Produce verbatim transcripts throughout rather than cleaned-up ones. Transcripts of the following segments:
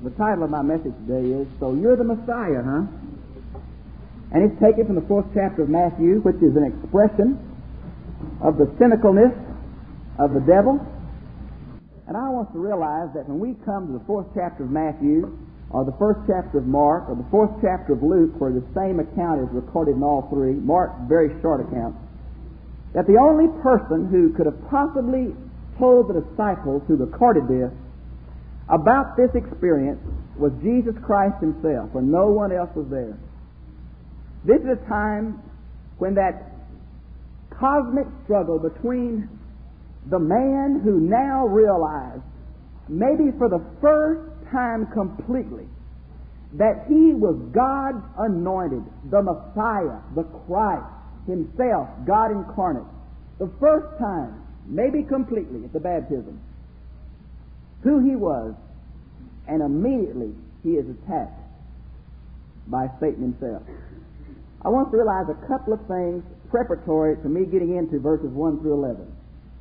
The title of my message today is, So You're the Messiah, Huh? And it's taken from the fourth chapter of Matthew, which is an expression of the cynicalness of the devil. And I want to realize that when we come to the fourth chapter of Matthew, or the first chapter of Mark, or the fourth chapter of Luke, where the same account is recorded in all three, Mark, very short account, that the only person who could have possibly told the disciples who recorded this about this experience was Jesus Christ himself, when no one else was there. This is a time when that cosmic struggle between the man who now realized, maybe for the first time completely, that he was God's anointed, the Messiah, the Christ, himself, God incarnate. The first time, maybe completely, at the baptism, who he was, and immediately he is attacked by Satan himself. I want to realize a couple of things preparatory to me getting into verses one through eleven.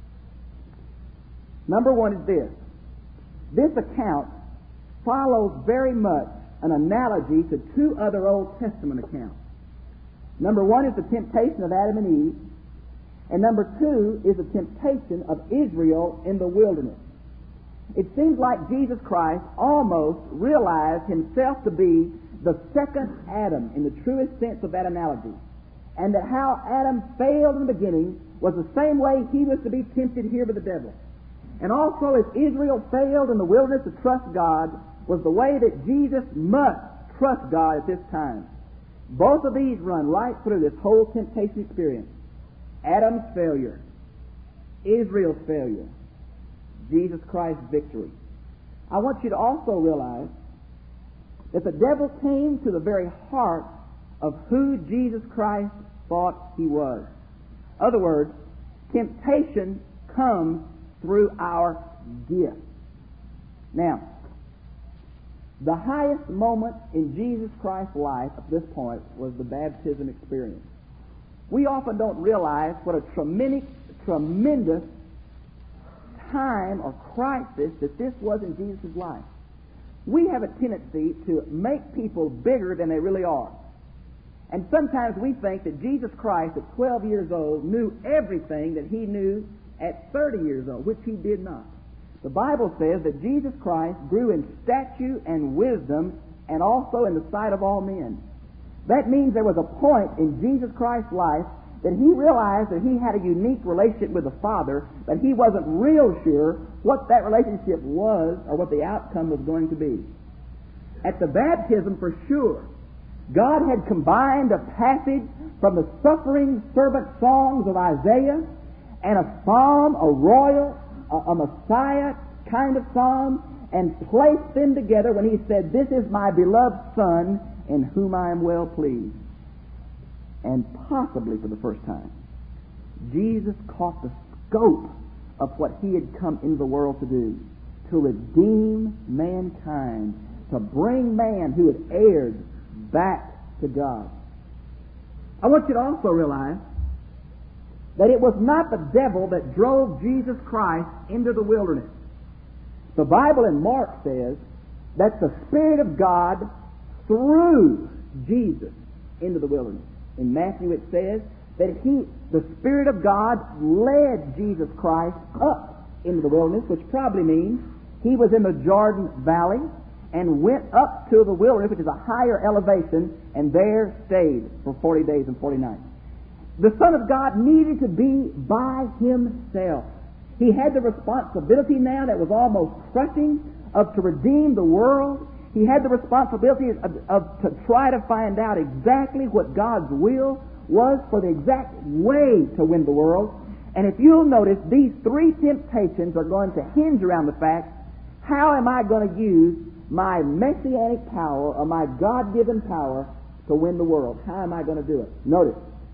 Number one is this. This account follows very much an analogy to two other Old Testament accounts. Number one is the temptation of Adam and Eve, and number two is the temptation of Israel in the wilderness. It seems like Jesus Christ almost realized himself to be the second Adam in the truest sense of that analogy, and that how Adam failed in the beginning was the same way he was to be tempted here by the devil. And also, as Israel failed in the wilderness to trust God, was the way that Jesus must trust God at this time. Both of these run right through this whole temptation experience. Adam's failure, Israel's failure, Jesus Christ's victory. I want you to also realize that the devil came to the very heart of who Jesus Christ thought he was. In other words, temptation comes through our gift. Now, the highest moment in Jesus Christ's life at this point was the baptism experience. We often don't realize what a tremendous, tremendous time or crisis that this was in Jesus' life. We have a tendency to make people bigger than they really are. And sometimes we think that Jesus Christ at twelve years old knew everything that he knew at thirty years old, which he did not. The Bible says that Jesus Christ grew in stature and wisdom and also in the sight of all men. That means there was a point in Jesus Christ's life that he realized that he had a unique relationship with the Father, but he wasn't real sure what that relationship was or what the outcome was going to be. At the baptism, for sure, God had combined a passage from the suffering servant songs of Isaiah and a psalm, a royal, a, a Messiah kind of psalm, and placed them together when he said, "This is my beloved Son, in whom I am well pleased." And possibly for the first time, Jesus caught the scope of what he had come into the world to do, to redeem mankind, to bring man who had erred back to God. I want you to also realize that it was not the devil that drove Jesus Christ into the wilderness. The Bible in Mark says that the Spirit of God threw Jesus into the wilderness. In Matthew it says that he, the Spirit of God led Jesus Christ up into the wilderness, which probably means he was in the Jordan Valley and went up to the wilderness, which is a higher elevation, and there stayed for forty days and forty nights. The Son of God needed to be by himself. He had the responsibility now that was almost crushing of to redeem the world. He had the responsibility of, of to try to find out exactly what God's will was for the exact way to win the world. And if you'll notice, these three temptations are going to hinge around the fact, how am I going to use my messianic power or my God-given power to win the world? How am I going to do it? Notice,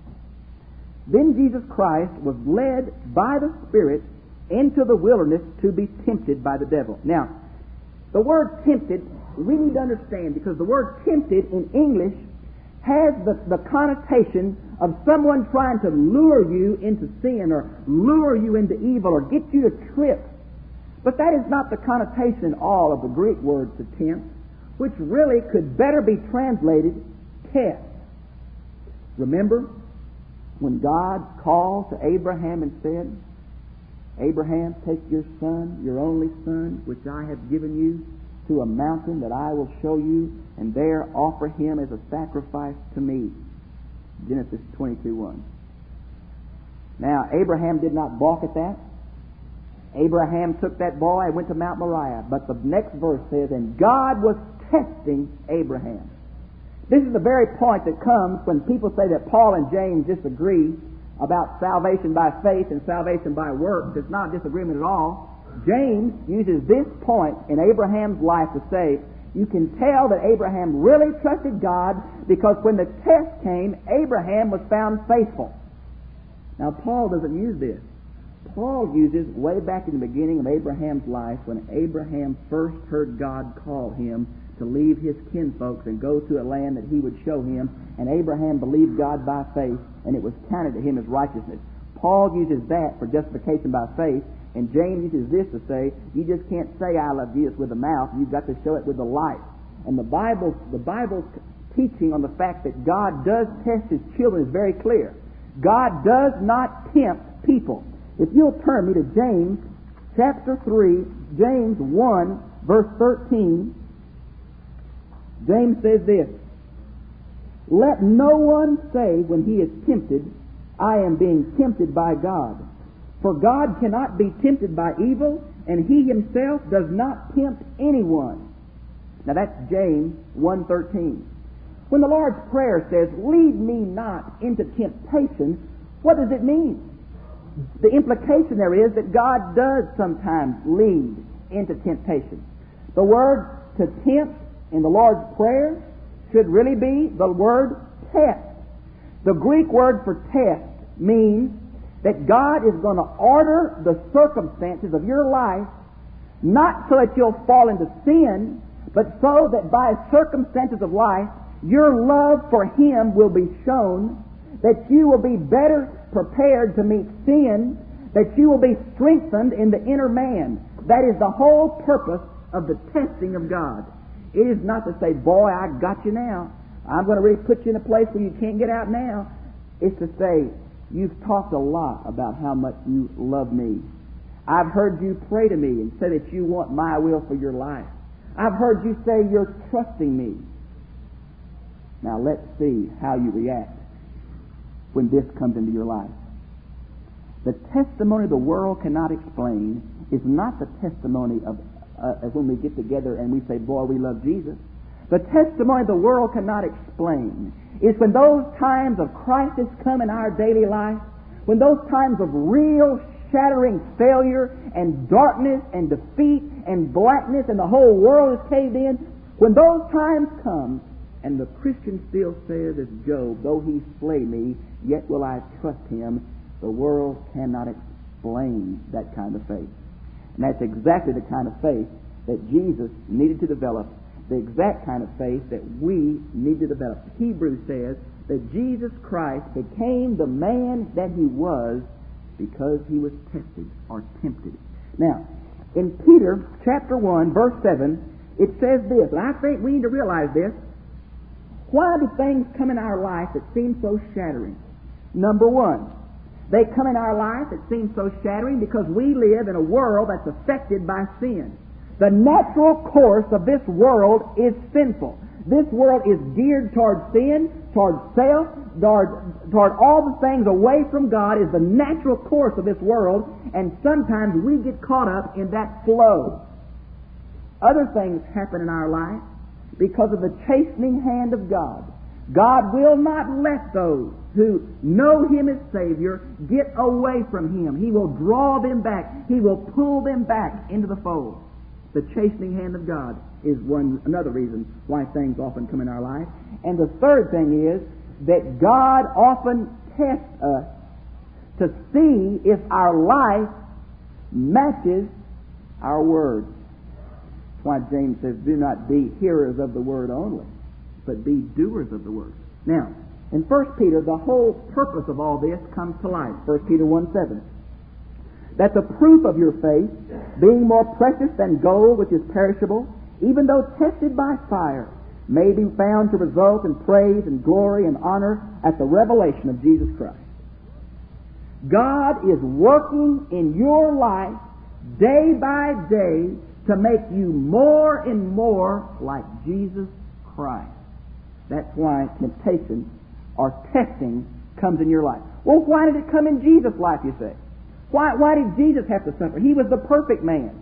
then Jesus Christ was led by the Spirit into the wilderness to be tempted by the devil. Now, the word tempted, we need to understand, because the word tempted in English has the, the connotation of someone trying to lure you into sin or lure you into evil or get you to trip. But that is not the connotation all of the Greek word to tempt, which really could better be translated test. Remember when God called to Abraham and said, Abraham, take your son, your only son, which I have given you, to a mountain that I will show you, and there offer him as a sacrifice to me. Genesis twenty-two one. Now, Abraham did not balk at that. Abraham took that boy and went to Mount Moriah. But the next verse says, and God was testing Abraham. This is the very point that comes when people say that Paul and James disagree about salvation by faith and salvation by works. It's not disagreement at all. James uses this point in Abraham's life to say, you can tell that Abraham really trusted God because when the test came, Abraham was found faithful. Now, Paul doesn't use this. Paul uses way back in the beginning of Abraham's life when Abraham first heard God call him to leave his kinfolks and go to a land that he would show him, and Abraham believed God by faith, and it was counted to him as righteousness. Paul uses that for justification by faith, and James uses this to say, you just can't say I love Jesus with the mouth, you've got to show it with the life. And the Bible, the Bible's teaching on the fact that God does test his children is very clear. God does not tempt people. If you'll turn me to James chapter three, James one, verse thirteen, James says this, let no one say when he is tempted, I am being tempted by God. For God cannot be tempted by evil, and he himself does not tempt anyone. Now that's James one thirteen. When the Lord's Prayer says, lead me not into temptation, what does it mean? The implication there is that God does sometimes lead into temptation. The word to tempt in the Lord's Prayer should really be the word test. The Greek word for test means that God is going to order the circumstances of your life not so that you'll fall into sin, but so that by circumstances of life your love for Him will be shown, that you will be better prepared to meet sin, that you will be strengthened in the inner man. That is the whole purpose of the testing of God. It is not to say, boy, I got you now. I'm going to really put you in a place where you can't get out now. It's to say, you've talked a lot about how much you love me. I've heard you pray to me and say that you want my will for your life. I've heard you say you're trusting me. Now let's see how you react when this comes into your life. The testimony the world cannot explain is not the testimony of uh, when we get together and we say, boy, we love Jesus. The testimony the world cannot explain is when those times of crisis come in our daily life, when those times of real shattering failure and darkness and defeat and blackness and the whole world is caved in, when those times come and the Christian still says as Job, though he slay me, yet will I trust him, the world cannot explain that kind of faith. And that's exactly the kind of faith that Jesus needed to develop, the exact kind of faith that we need to develop. Hebrews says that Jesus Christ became the man that he was because he was tested or tempted. Now, in Peter chapter one, verse seven, it says this, and I think we need to realize this. Why do things come in our life that seem so shattering? Number one, they come in our life that seem so shattering because we live in a world that's affected by sin. The natural course of this world is sinful. This world is geared toward sin, toward self, toward, toward all the things away from God is the natural course of this world, and sometimes we get caught up in that flow. Other things happen in our life because of the chastening hand of God. God will not let those who know Him as Savior get away from Him. He will draw them back. He will pull them back into the fold. The chastening hand of God is one another reason why things often come in our life. And the third thing is that God often tests us to see if our life matches our words. That's why James says, do not be hearers of the word only, but be doers of the word. Now, in First Peter, the whole purpose of all this comes to light. First Peter one seven. that the proof of your faith, being more precious than gold which is perishable, even though tested by fire, may be found to result in praise and glory and honor at the revelation of Jesus Christ. God is working in your life day by day to make you more and more like Jesus Christ. That's why temptation or testing comes in your life. Well, why did it come in Jesus' life, you say? Why, why did Jesus have to suffer? He was the perfect man.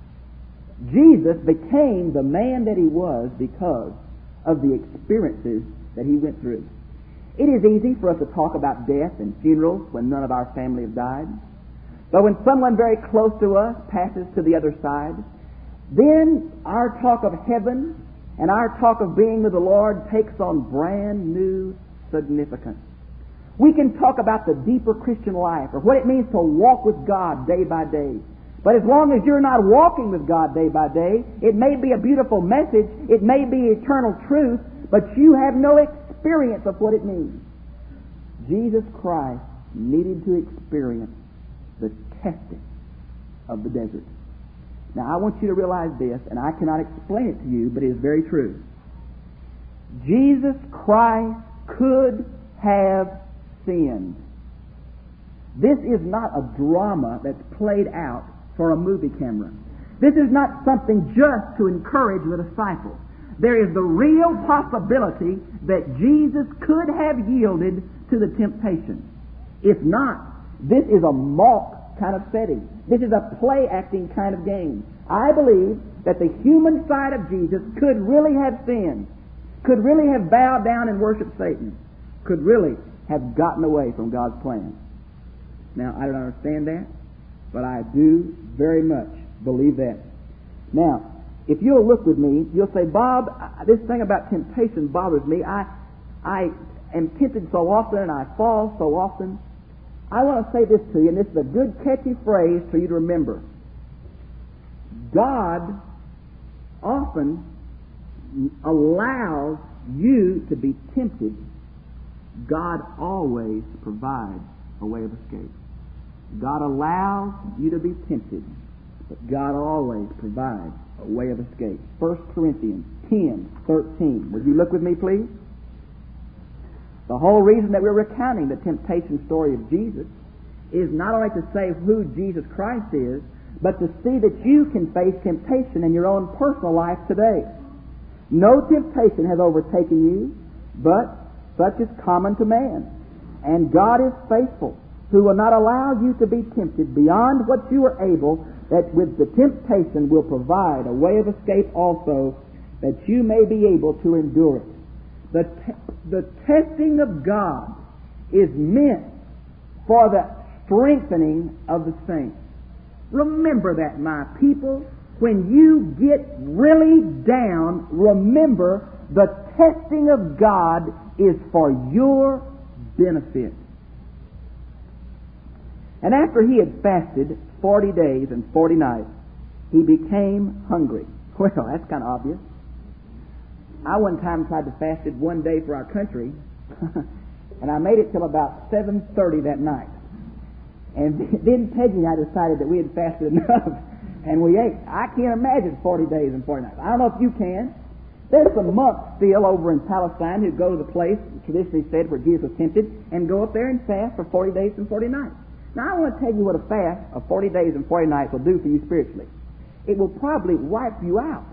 Jesus became the man that he was because of the experiences that he went through. It is easy for us to talk about death and funerals when none of our family have died. But when someone very close to us passes to the other side, then our talk of heaven and our talk of being with the Lord takes on brand new significance. We can talk about the deeper Christian life or what it means to walk with God day by day. But as long as you're not walking with God day by day, it may be a beautiful message, it may be eternal truth, but you have no experience of what it means. Jesus Christ needed to experience the testing of the desert. Now I want you to realize this, and I cannot explain it to you, but it is very true. Jesus Christ could have sinned. This is not a drama that's played out for a movie camera. This is not something just to encourage the disciples. There is the real possibility that Jesus could have yielded to the temptation. If not, this is a mock kind of setting. This is a play-acting kind of game. I believe that the human side of Jesus could really have sinned, could really have bowed down and worshiped Satan, could really have gotten away from God's plan. Now, I don't understand that, but I do very much believe that. Now, if you'll look with me, you'll say, Bob, this thing about temptation bothers me. I, I am tempted so often and I fall so often. I want to say this to you, and this is a good catchy phrase for you to remember. God often allows you to be tempted. God always provides a way of escape. God allows you to be tempted, but God always provides a way of escape. First Corinthians ten thirteen. Would you look with me, please? The whole reason that we're recounting the temptation story of Jesus is not only to say who Jesus Christ is, but to see that you can face temptation in your own personal life today. No temptation has overtaken you, but such is common to man. And God is faithful, who will not allow you to be tempted beyond what you are able, that with the temptation will provide a way of escape also, that you may be able to endure it. The, te- the testing of God is meant for the strengthening of the saints. Remember that, my people. When you get really down, remember the testing of God is for your benefit. And after he had fasted forty days and forty nights, he became hungry. Well, that's kind of obvious. I one time tried to fast it one day for our country, and I made it till about seven thirty that night. And then Peggy and I decided that we had fasted enough, and we ate. I can't imagine forty days and forty nights. I don't know if you can. There's some monks still over in Palestine who go to the place, traditionally said, where Jesus was tempted, and go up there and fast for forty days and forty nights. Now, I want to tell you what a fast of forty days and forty nights will do for you spiritually. It will probably wipe you out.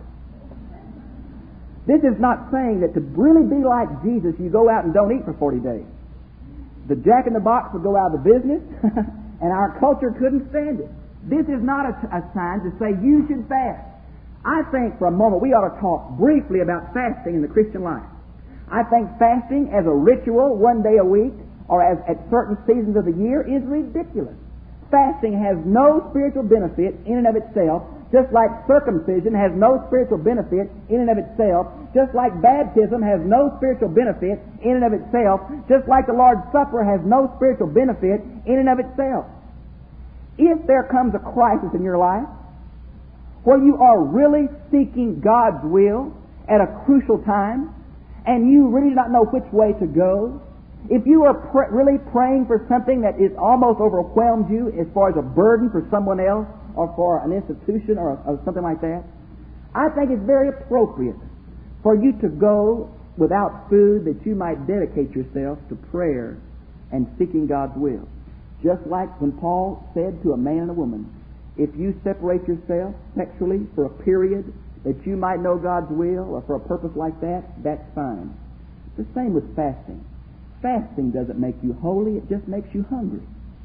This is not saying that to really be like Jesus, you go out and don't eat for forty days. The Jack in the Box would go out of the business, and our culture couldn't stand it. This is not a, a sign to say you should fast. I think for a moment we ought to talk briefly about fasting in the Christian life. I think fasting as a ritual one day a week or as at certain seasons of the year is ridiculous. Fasting has no spiritual benefit in and of itself, just like circumcision has no spiritual benefit in and of itself, just like baptism has no spiritual benefit in and of itself, just like the Lord's Supper has no spiritual benefit in and of itself. If there comes a crisis in your life where you are really seeking God's will at a crucial time, and you really do not know which way to go, If you are pr- really praying for something that is almost overwhelmed you as far as a burden for someone else or for an institution or, or something like that, I think it's very appropriate for you to go without food that you might dedicate yourself to prayer and seeking God's will. Just like when Paul said to a man and a woman, if you separate yourself sexually for a period that you might know God's will or for a purpose like that, that's fine. The same with fasting. Fasting doesn't make you holy, it just makes you hungry.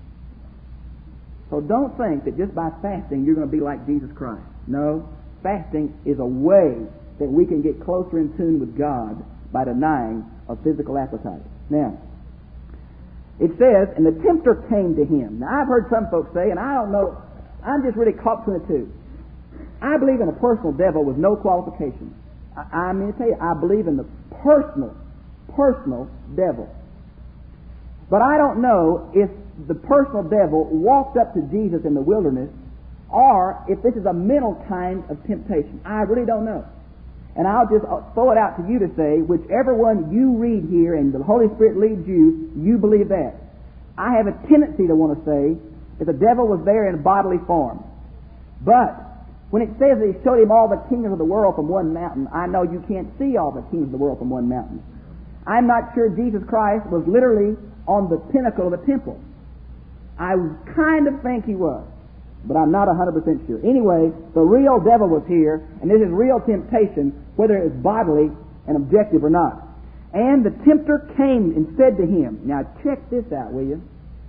So don't think that just by fasting you're going to be like Jesus Christ. No, fasting is a way that we can get closer in tune with God by denying a physical appetite. Now, it says, and the tempter came to him. Now, I've heard some folks say, and I don't know, I'm just really caught between the two. I believe in a personal devil with no qualifications. I, I mean to tell you, I believe in the personal, personal devil. But I don't know if the personal devil walked up to Jesus in the wilderness or if this is a mental kind of temptation. I really don't know. And I'll just throw it out to you to say, whichever one you read here and the Holy Spirit leads you, you believe that. I have a tendency to want to say that the devil was there in bodily form. But when it says that he showed him all the kingdoms of the world from one mountain, I know you can't see all the kingdoms of the world from one mountain. I'm not sure Jesus Christ was literally on the pinnacle of the temple. I kind of think he was, but I'm not one hundred percent sure. Anyway, the real devil was here, and this is real temptation, whether it is bodily and objective or not. And the tempter came and said to him, now check this out, will you?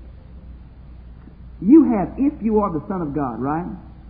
You have, if you are the Son of God, right?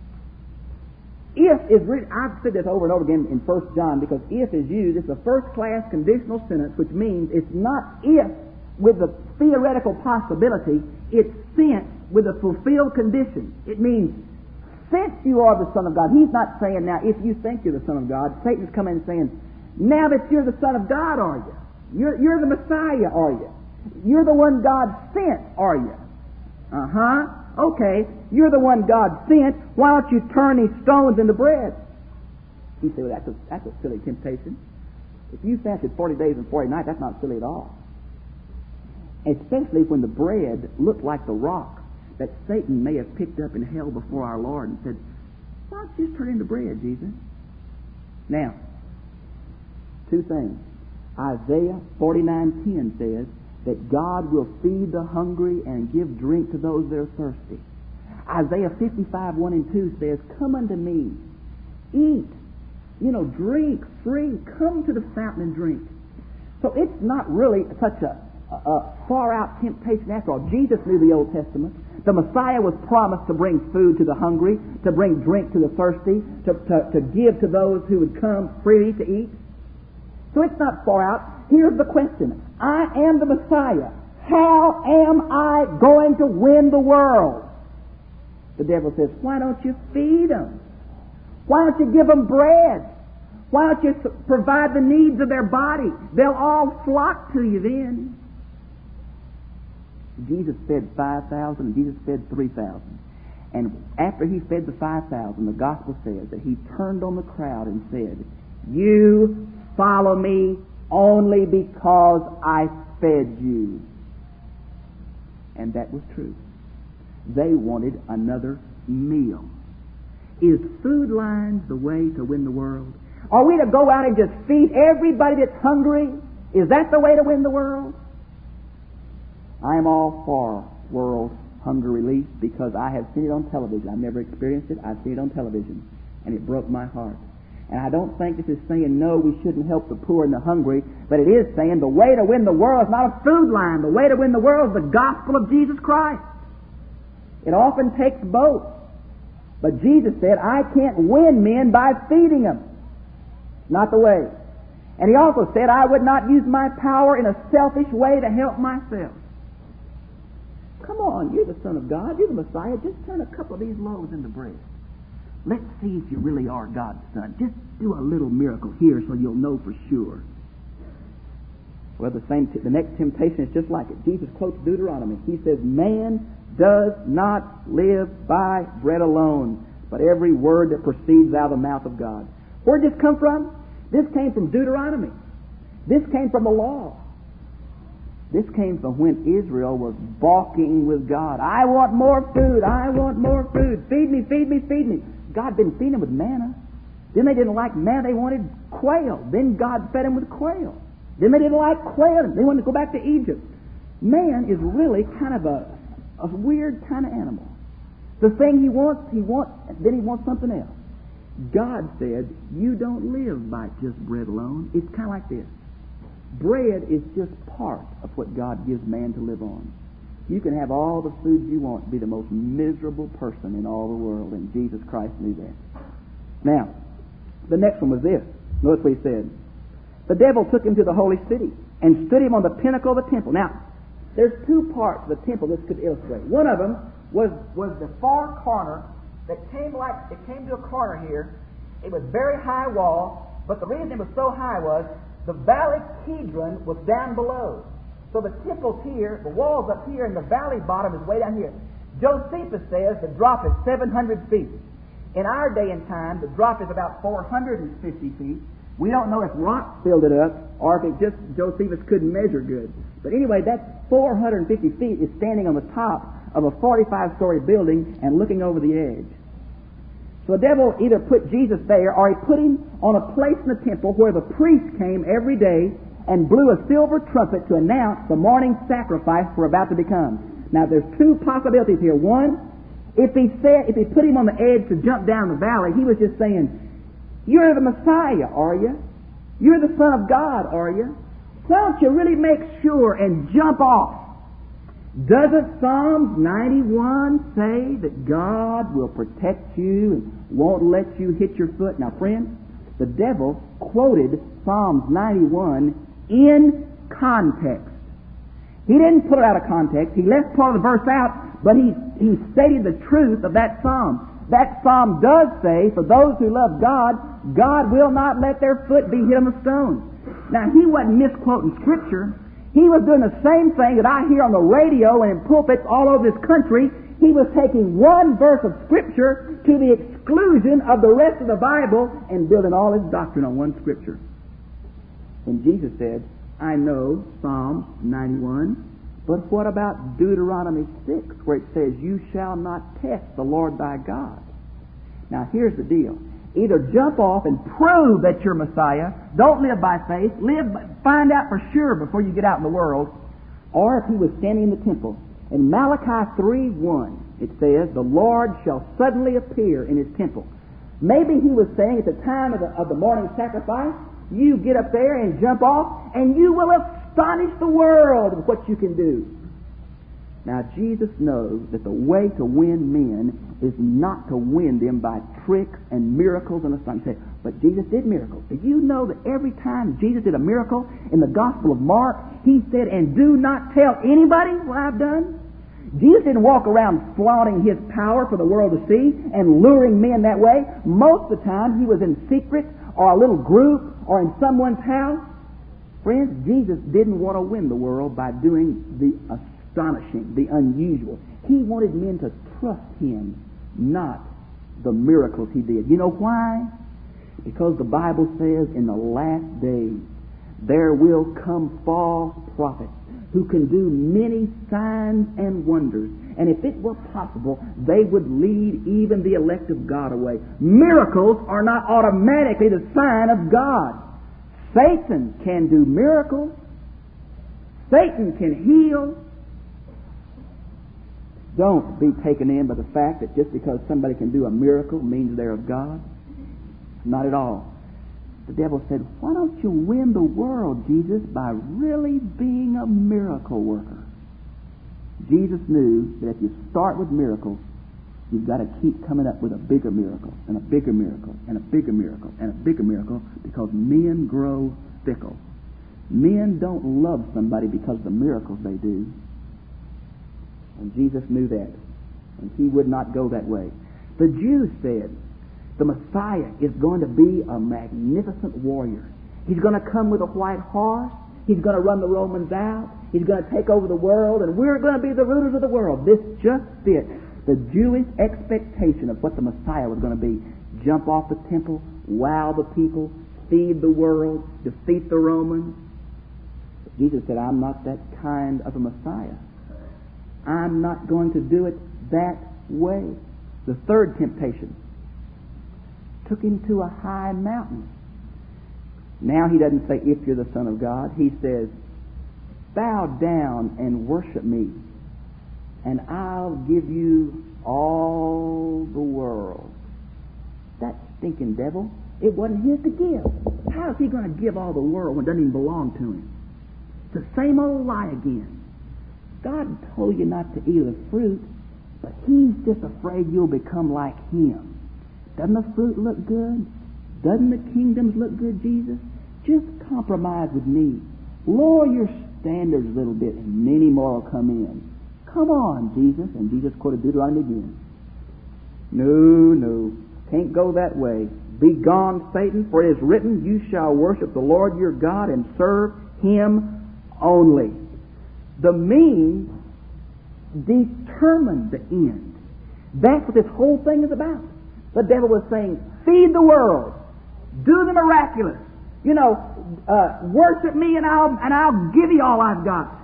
If is written, I've said this over and over again in First John, because if is used, it's a first-class conditional sentence, which means it's not if with the theoretical possibility, it's since with a fulfilled condition. It means, since you are the Son of God. He's not saying, now, if you think you're the Son of God. Satan's coming and saying, now that you're the Son of God, are you? You're, you're the Messiah, are you? You're the one God sent, are you? Uh-huh. Okay, you're the one God sent. Why don't you turn these stones into bread? You say, well, that's a, that's a silly temptation. If you fasted forty days and forty nights, that's not silly at all. Especially when the bread looked like the rock that Satan may have picked up in hell before our Lord and said, why don't you just turn into bread, Jesus? Now, two things. Isaiah forty-nine ten says that God will feed the hungry and give drink to those that are thirsty. Isaiah fifty-five one and two says, come unto me, eat, you know, drink free, come to the fountain and drink. So it's not really such a a far-out temptation after all. Jesus knew the Old Testament. The Messiah was promised to bring food to the hungry, to bring drink to the thirsty, to, to, to give to those who would come freely to eat. So it's not far out. Here's the question. I am the Messiah. How am I going to win the world? The devil says, why don't you feed them? Why don't you give them bread? Why don't you provide the needs of their body? They'll all flock to you then. Jesus fed five thousand, and Jesus fed three thousand. And after he fed the five thousand, the gospel says that he turned on the crowd and said, you follow me only because I fed you. And that was true. They wanted another meal. Is food lines the way to win the world? Are we to go out and just feed everybody that's hungry? Is that the way to win the world? I am all for world hunger relief because I have seen it on television. I've never experienced it. I've seen it on television, and it broke my heart. And I don't think this is saying, no, we shouldn't help the poor and the hungry, but it is saying the way to win the world is not a food line. The way to win the world is the gospel of Jesus Christ. It often takes both. But Jesus said, I can't win men by feeding them. Not the way. And he also said, I would not use my power in a selfish way to help myself. Come on, you're the Son of God, you're the Messiah. Just turn a couple of these loaves into bread. Let's see if you really are God's Son. Just do a little miracle here so you'll know for sure. Well, the same, t- the next temptation is just like it. Jesus quotes Deuteronomy. He says, man does not live by bread alone, but every word that proceeds out of the mouth of God. Where did this come from? This came from Deuteronomy. This came from the law. This came from when Israel was balking with God. I want more food. I want more food. Feed me, feed me, feed me. God didn't feed them with manna. Then they didn't like manna. They wanted quail. Then God fed them with quail. Then they didn't like quail. They wanted to go back to Egypt. Man is really kind of a, a weird kind of animal. The thing he wants, he wants, then he wants something else. God said, you don't live by just bread alone. It's kind of like this. Bread is just part of what God gives man to live on. You can have all the food you want, be the most miserable person in all the world, and Jesus Christ knew that. Now, the next one was this. Notice what he said. The devil took him to the holy city and stood him on the pinnacle of the temple. Now, there's two parts of the temple this could illustrate. One of them was, was the far corner that came like, it came to a corner here. It was very high wall, but the reason it was so high was the valley Kidron was down below. So the temple's here, the wall's up here, and the valley bottom is way down here. Josephus says the drop is seven hundred feet. In our day and time, the drop is about four hundred fifty feet. We don't know if rock filled it up or if it just Josephus couldn't measure good. But anyway, that four hundred fifty feet is standing on the top of a forty-five story building and looking over the edge. So the devil either put Jesus there or he put him on a place in the temple where the priest came every day and blew a silver trumpet to announce the morning sacrifice we're about to become. Now there's two possibilities here. One, if he said, if he put him on the edge to jump down the valley, he was just saying, you're the Messiah, are you? You're the Son of God, are you? Why don't you really make sure and jump off? Doesn't Psalms ninety-one say that God will protect you and won't let you hit your foot? Now, friends, the devil quoted Psalms ninety-one in context. He didn't put it out of context. He left part of the verse out, but he, he stated the truth of that psalm. That psalm does say, for those who love God, God will not let their foot be hit on a stone. Now, he wasn't misquoting Scripture. He was doing the same thing that I hear on the radio and in pulpits all over this country. He was taking one verse of Scripture to the exclusion of the rest of the Bible and building all his doctrine on one Scripture. And Jesus said, I know Psalm ninety-one, but what about Deuteronomy six, where it says, you shall not test the Lord thy God? Now, here's the deal. Either jump off and prove that you're Messiah. Don't live by faith. Live, find out for sure before you get out in the world. Or if he was standing in the temple. In Malachi three one, it says, the Lord shall suddenly appear in his temple. Maybe he was saying at the time of the, of the morning sacrifice, you get up there and jump off, and you will astonish the world with what you can do. Now, Jesus knows that the way to win men is not to win them by tricks and miracles and astonishment. But Jesus did miracles. Did you know that every time Jesus did a miracle in the Gospel of Mark, he said, and do not tell anybody what I've done? Jesus didn't walk around flaunting his power for the world to see and luring men that way. Most of the time, he was in secret or a little group or in someone's house. Friends, Jesus didn't want to win the world by doing the astonishing, the unusual. He wanted men to trust him, not the miracles he did. You know why? Because the Bible says in the last days there will come false prophets who can do many signs and wonders. And if it were possible, they would lead even the elect of God away. Miracles are not automatically the sign of God. Satan can do miracles. Satan can heal. Don't be taken in by the fact that just because somebody can do a miracle means they're of God. Not at all. The devil said, why don't you win the world, Jesus, by really being a miracle worker? Jesus knew that if you start with miracles, you've got to keep coming up with a bigger miracle, and a bigger miracle, and a bigger miracle, and a bigger miracle, because men grow fickle. Men don't love somebody because of the miracles they do. And Jesus knew that. And he would not go that way. The Jews said, the Messiah is going to be a magnificent warrior. He's going to come with a white horse. He's going to run the Romans out. He's going to take over the world, and we're going to be the rulers of the world. This just fits the Jewish expectation of what the Messiah was going to be. Jump off the temple, wow the people, feed the world, defeat the Romans. Jesus said, I'm not that kind of a Messiah. I'm not going to do it that way. The third temptation took him to a high mountain. Now he doesn't say, if you're the Son of God. He says, bow down and worship me, and I'll give you all the world. That stinking devil, it wasn't his to give. How is he going to give all the world when it doesn't even belong to him? It's the same old lie again. God told you not to eat of the fruit, but he's just afraid you'll become like him. Doesn't the fruit look good? Doesn't the kingdoms look good, Jesus? Just compromise with me. Lower your standards a little bit, and many more will come in. Come on, Jesus. And Jesus quoted Deuteronomy again. No, no. Can't go that way. Be gone, Satan, for it is written, you shall worship the Lord your God and serve him only. The means determine the end. That's what this whole thing is about. The devil was saying, feed the world. Do the miraculous. You know, uh, worship me and I'll, and I'll give you all I've got.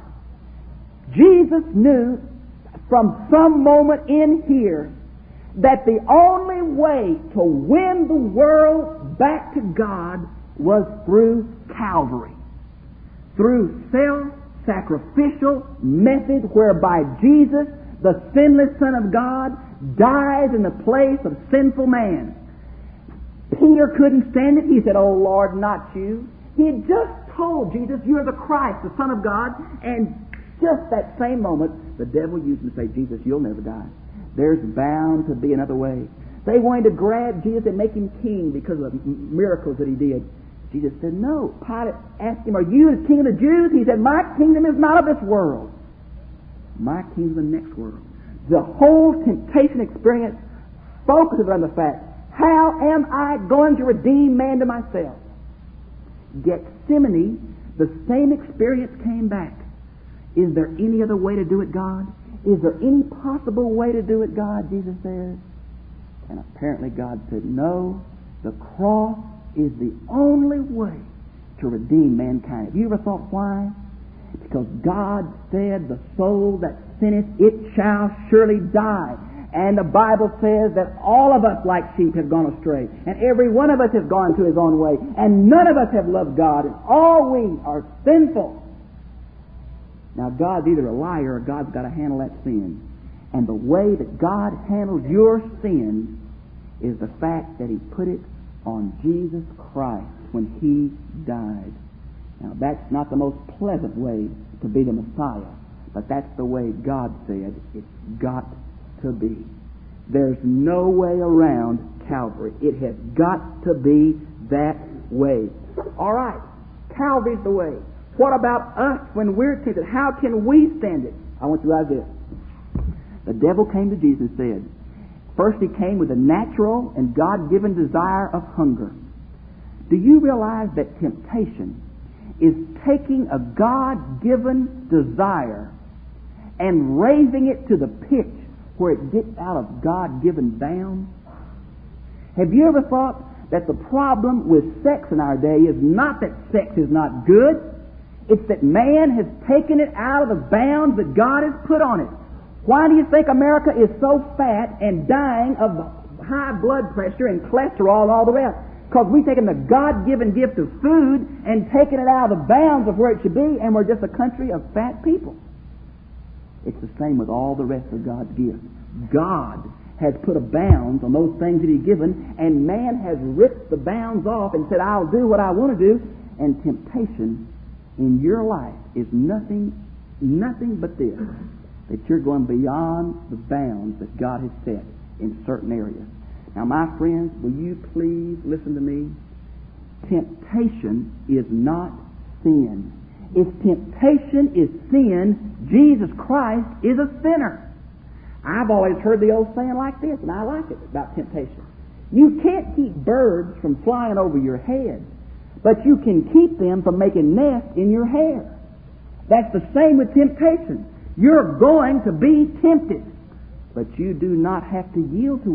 Jesus knew from some moment in here that the only way to win the world back to God was through Calvary. Through self-sacrificial method whereby Jesus, the sinless Son of God, dies in the place of sinful man. Peter couldn't stand it. He said, oh Lord, not you. He had just told Jesus, you're the Christ, the Son of God, and just that same moment, the devil used him to say, Jesus, you'll never die. There's bound to be another way. They wanted to grab Jesus and make him king because of the miracles that he did. Jesus said, no. Pilate asked him, are you the king of the Jews? He said, my kingdom is not of this world. My kingdom is the next world. The whole temptation experience focuses on the fact, how am I going to redeem man to myself? Gethsemane, the same experience came back. Is there any other way to do it, God? Is there any possible way to do it, God? Jesus says. And apparently God said, no, the cross is the only way to redeem mankind. Have you ever thought why? Because God said, the soul that sinneth, it shall surely die. And the Bible says that all of us like sheep have gone astray. And every one of us has gone to his own way. And none of us have loved God. And all we are sinful. Now God's either a liar or God's got to handle that sin. And the way that God handles your sin is the fact that he put it on Jesus Christ when he died. Now that's not the most pleasant way to be the Messiah. But that's the way God said it's got to be. There's no way around Calvary. It has got to be that way. All right, Calvary's the way. What about us when we're tempted? How can we stand it? I want you to realize this. The devil came to Jesus and said, first he came with a natural and God-given desire of hunger. Do you realize that temptation is taking a God-given desire and raising it to the pitch where it gets out of God-given bounds? Have you ever thought that the problem with sex in our day is not that sex is not good? It's that man has taken it out of the bounds that God has put on it. Why do you think America is so fat and dying of high blood pressure and cholesterol and all the rest? Because we've taken the God-given gift of food and taken it out of the bounds of where it should be, and we're just a country of fat people. It's the same with all the rest of God's gifts. God has put a bounds on those things that He's given, and man has ripped the bounds off and said, I'll do what I want to do. And temptation in your life is nothing, nothing but this, that you're going beyond the bounds that God has set in certain areas. Now, my friends, will you please listen to me? Temptation is not sin. If temptation is sin, Jesus Christ is a sinner. I've always heard the old saying like this, and I like it about temptation. You can't keep birds from flying over your head, but you can keep them from making nests in your hair. That's the same with temptation. You're going to be tempted, but you do not have to yield to it.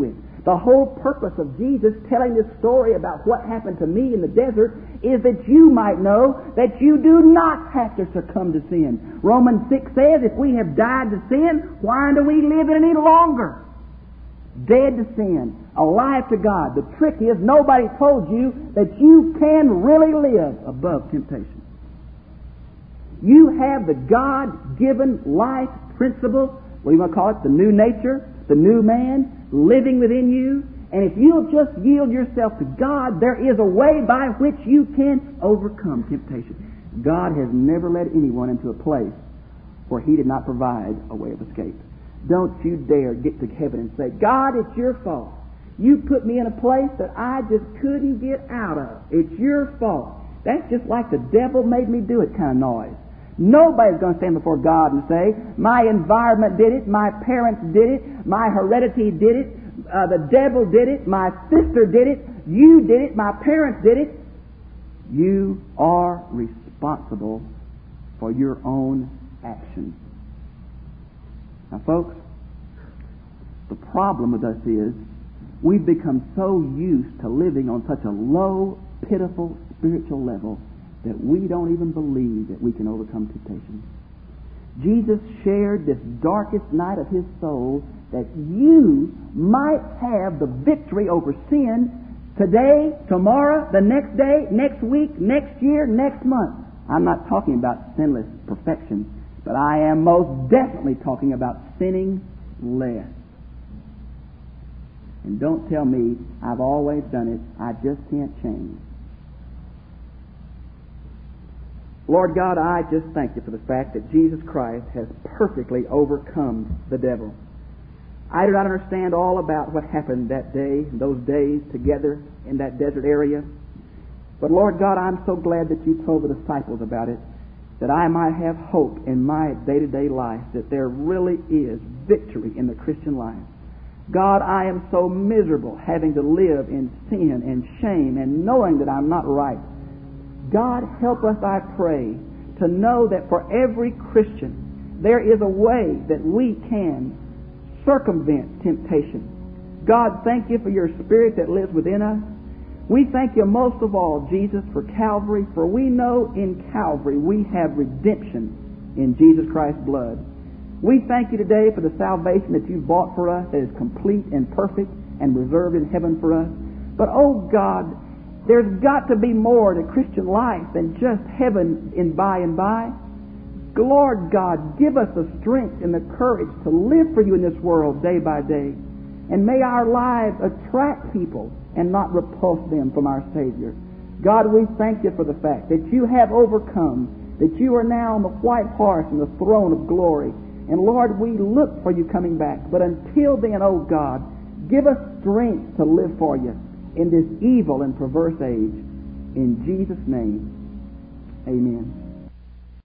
The whole purpose of Jesus telling this story about what happened to me in the desert is that you might know that you do not have to succumb to sin. Romans six says, if we have died to sin, why do we live any longer? Dead to sin, alive to God. The trick is nobody told you that you can really live above temptation. You have the God-given life principle, what do you want to call it, the new nature, the new man, living within you. And if you'll just yield yourself to God, there is a way by which you can overcome temptation. God has never led anyone into a place where He did not provide a way of escape. Don't you dare get to heaven and say, God, it's your fault. You put me in a place that I just couldn't get out of. It's your fault. That's just like the devil made me do it kind of noise. Nobody's going to stand before God and say, my environment did it, my parents did it, my heredity did it, uh, the devil did it, my sister did it, you did it, my parents did it. You are responsible for your own actions. Now, folks, the problem with us is we've become so used to living on such a low, pitiful spiritual level that we don't even believe that we can overcome temptation. Jesus shared this darkest night of His soul that you might have the victory over sin today, tomorrow, the next day, next week, next year, next month. I'm not talking about sinless perfection, but I am most definitely talking about sinning less. And don't tell me I've always done it, I just can't change. Lord God, I just thank You for the fact that Jesus Christ has perfectly overcome the devil. I do not understand all about what happened that day, those days together in that desert area. But Lord God, I'm so glad that You told the disciples about it, that I might have hope in my day-to-day life that there really is victory in the Christian life. God, I am so miserable having to live in sin and shame and knowing that I'm not right. God, help us, I pray, to know that for every Christian there is a way that we can circumvent temptation. God, thank You for Your Spirit that lives within us. We thank You most of all, Jesus, for Calvary, for we know in Calvary we have redemption in Jesus Christ's blood. We thank You today for the salvation that You've bought for us that is complete and perfect and reserved in heaven for us. But, oh God, there's got to be more to Christian life than just heaven in by and by. Lord God, give us the strength and the courage to live for You in this world day by day. And may our lives attract people and not repulse them from our Savior. God, we thank You for the fact that You have overcome, that You are now on the white horse and the throne of glory. And Lord, we look for You coming back. But until then, oh God, give us strength to live for You in this evil and perverse age. In Jesus' name, amen.